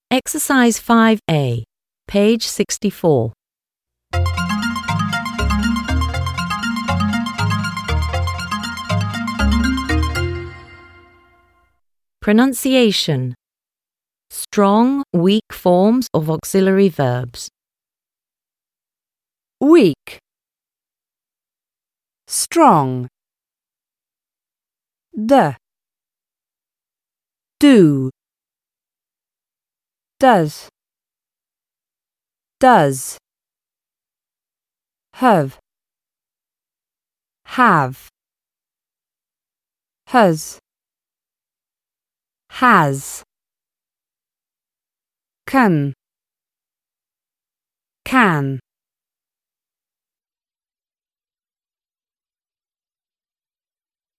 Exercise 5A, page 64. Pronunciation. Strong, weak forms of auxiliary verbs. Weak, strong, do, does, have, has, can,